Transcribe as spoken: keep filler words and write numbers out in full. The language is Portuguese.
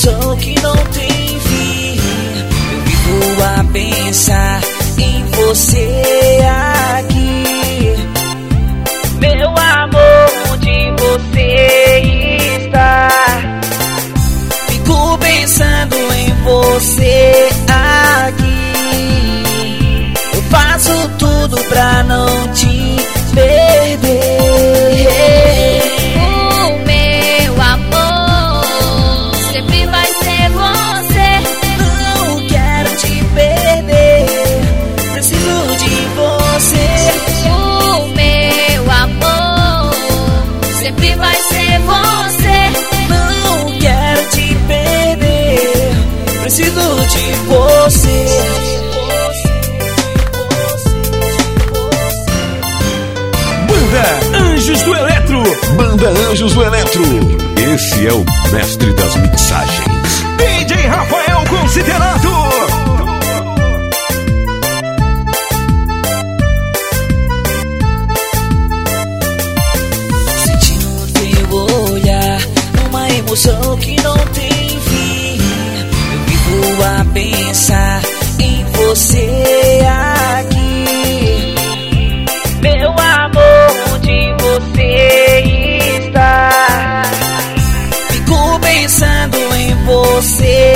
emoção que não tem fim. Eu vivo a pensar em você aqui. Meu amor, onde você está? Fico pensando em você aqui. Eu faço tudo pra não te perder. O meu amor sempre vai ser você. Não quero te perder, preciso de você. O meu amor sempre vai ser você. Não quero te perder, preciso de você. Banda Anjos do Eletro. Banda Anjos do Eletro. Esse é o mestre das mixagens. D J Rafael Considerado. Sentindo teu olhar, uma emoção que não tem fim. Eu vivo a pensar em você aqui. Meu amor, onde você está? Fico pensando em você